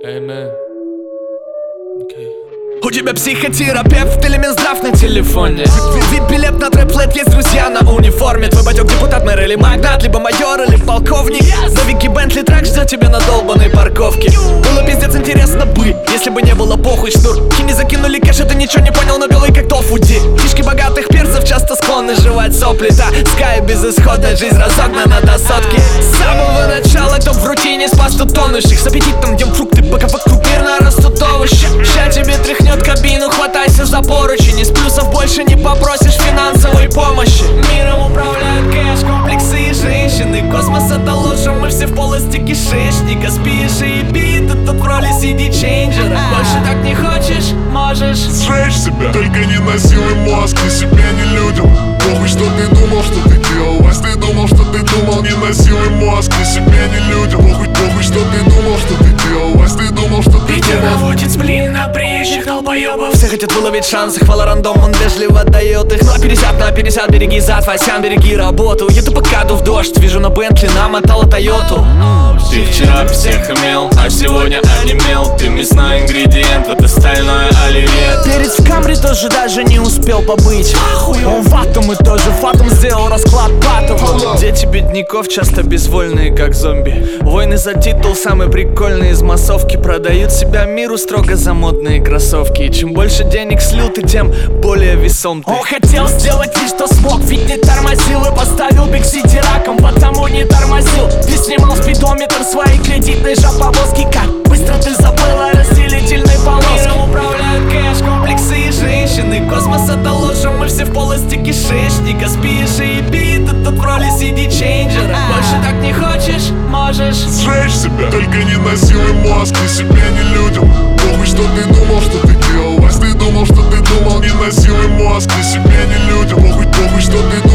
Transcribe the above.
Amen. Okay. У тебя психотерапевт или Минздрав на телефоне? Билет на трэп-плет, есть друзья на униформе. Твой батёк депутат, мэр или магнат, либо майор или полковник. На Вики Бентли трак ждет тебя на долбанной парковке. Было пиздец интересно бы, если бы не было похуй шнур. Кини закинули кэш, ты ничего не понял, но белый как тофуди. Фишки богатых перцев часто склонны жевать сопли. Да, скай безысходная жизнь разогнана до сотки. С самого начала топ в рутине спас тут тонущих. С аппетитом ем фрукты, пока вокруг мирно растут овощи. Ща тебе тряхнет кабину, хватайся за поручень. Из плюсов больше не попросишь финансовой помощи. Миром управляют кэш, комплексы и женщины. Космос это лучше, мы все в полости кишечника. Спишь и еби, ты тут в роли CD-чейнджера. Больше так не хочешь, можешь сжечь себя, только не насилуй мозг, ни себе, ни людям. Похуй, что ты думал, что ты делал. Если думал, что ты думал, не насилуй мозг, ни себе, ни людям. Похуй, что ты думал, что ты делал. Если думал, что ты Питер думал. наводит сплин на приезжих долбоёбов. Все хотят выловить шансы, хвала рандом, он вежливо дает их. 250 на 50, береги зад, Васян, береги работу. Еду по каду в дождь, вижу на Бентли, намотала Тойоту. Ты вчера всех имел, а сегодня онемел. Ты мясной ингредиент, вот остальное оливье. Перец в Камри тоже даже не успел побыть. Он в атом и тоже фатом сделал расклад патовым. Дети бедняков часто безвольные, как зомби. Войны за титул самые прикольные из массовки. Продают себя миру строго за модные кроссовки. И чем больше денег слил ты, тем более весом ты. Он хотел сделать лишь что смог, ведь не тормозил. И поставил Биг Сити раком, потому не тормозил. Ты снимал спидометр своей кредитной жоповозки. Как быстро ты забыла разделительной полоски. Миром управляют кэш, комплексы и женщины. Космос это лучше, мы все в полости кишечника. Спишь и еби, ты тут в роли CD-чейнджера. Больше так не хочешь, можешь сжечь себя, только не насилуй мозг, ни себе, ни людям. Похуй, что ты думал, что ты делал. Если думал, что ты думал, не насилуй мозг, ни себе, ни людям. Похуй, что ты думал.